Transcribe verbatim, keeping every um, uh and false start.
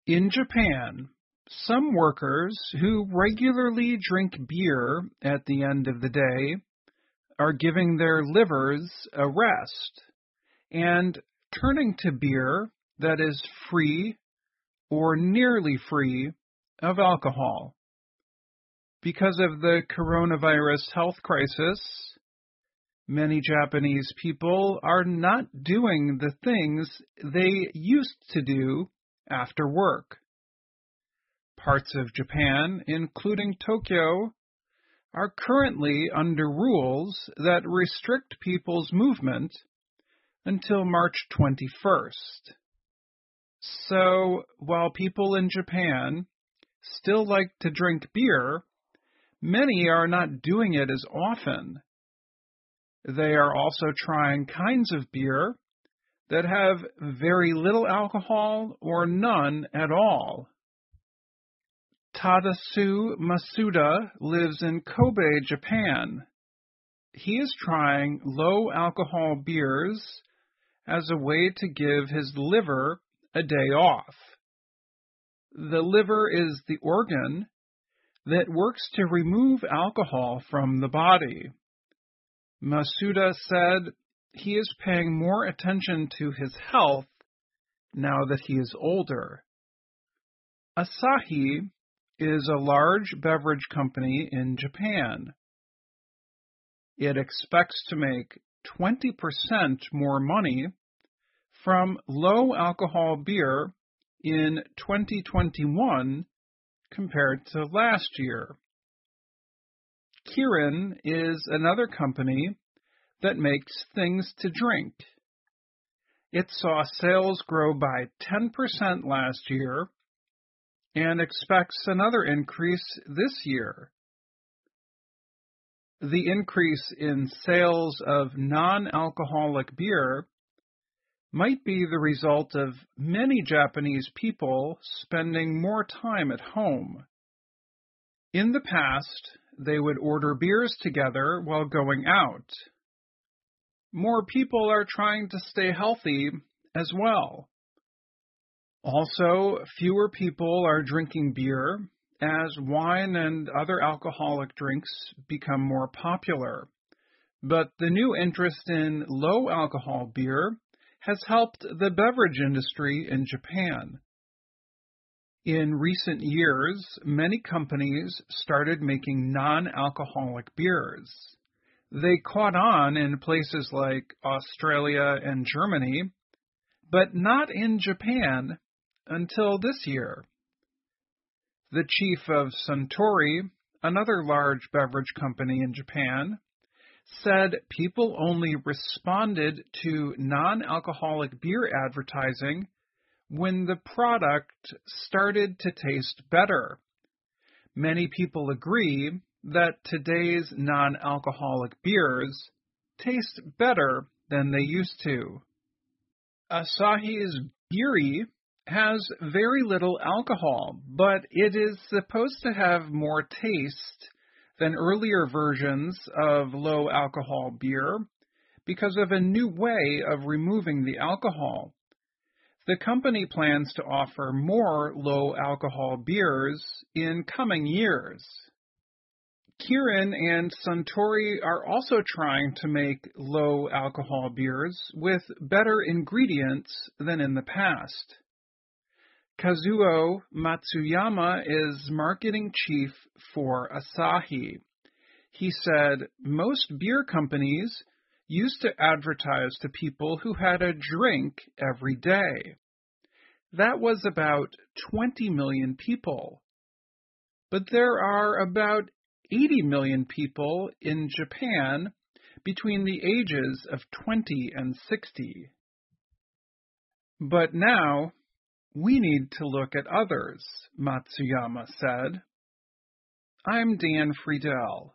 In Japan, some workers who regularly drink beer at the end of the day are giving their livers a rest and turning to beer that is free or nearly free of alcohol. Because of the coronavirus health crisis, many Japanese people are not doing the things they used to do after work. Parts of Japan, including Tokyo, are currently under rules that restrict people's movement until March twenty-first. So, while people in Japan still like to drink beer, many are not doing it as often. They are also trying kinds of beer that have very little alcohol or none at all. Tadasu Masuda lives in Kobe, Japan. He is trying low-alcohol beers as a way to give his liver a day off. The liver is the organ that works to remove alcohol from the body. Masuda said he is paying more attention to his health now that he is older. Asahi is a large beverage company in Japan. It expects to make twenty percent more money from low-alcohol beer in twenty twenty-one compared to last year. Kirin is another company that makes things to drink. It saw sales grow by ten percent last year and expects another increase this year. The increase in sales of non-alcoholic beer might be the result of many Japanese people spending more time at home. In the past, they would order beers together while going out. More people are trying to stay healthy as well. Also, fewer people are drinking beer as wine and other alcoholic drinks become more popular. But the new interest in low-alcohol beer has helped the beverage industry in Japan. In recent years, many companies started making non-alcoholic beers. They caught on in places like Australia and Germany, but not in Japan until this year. The chief of Suntory, another large beverage company in Japan, said people only responded to non-alcoholic beer advertising when the product started to taste better. Many people agree that today's non-alcoholic beers taste better than they used to. Asahi's Beery has very little alcohol, but it is supposed to have more taste than earlier versions of low-alcohol beer because of a new way of removing the alcohol. The company plans to offer more low-alcohol beers in coming years. Kirin and Suntory are also trying to make low-alcohol beers with better ingredients than in the past. Kazuo Matsuyama is marketing chief for Asahi. He said most beer companies used to advertise to people who had a drink every day. That was about twenty million people. But there are about eighty million people in Japan between the ages of twenty and sixty. But now, we need to look at others, Matsuyama said. I'm Dan Friedel.